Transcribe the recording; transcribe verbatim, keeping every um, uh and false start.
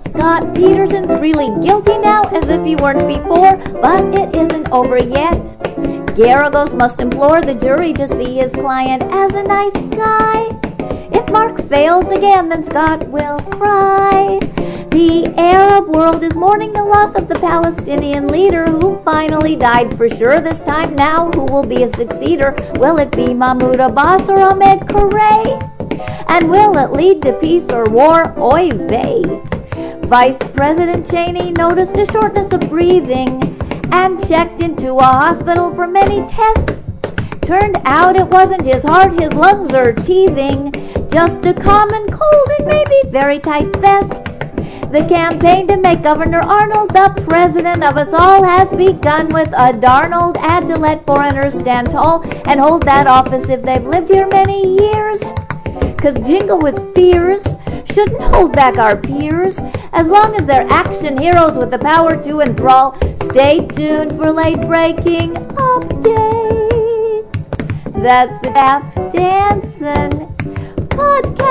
Scott Peterson's really guilty now, as if he weren't before, but it isn't over yet. Geragos must implore the jury to see his client as a nice guy. If Mark fails again, then Scott will cry. The Arab world is mourning the loss of the Palestinian leader who finally died for sure this time. Now, who will be a successor? Will it be Mahmoud Abbas or Ahmed Correa? And will it lead to peace or war? Oy vey. Vice President Cheney noticed a shortness of breathing and checked into a hospital for many tests. Turned out it wasn't his heart, his lungs are teething, just a common cold and maybe very tight vests. The campaign to make Governor Arnold the president of us all has begun with a Darnold ad to let foreigners stand tall and hold that office if they've lived here many years. 'Cause jingle with fears shouldn't hold back our peers, as long as they're action heroes with the power to enthrall. Stay tuned for late-breaking updates. That's the Tap Dancin' Podcast.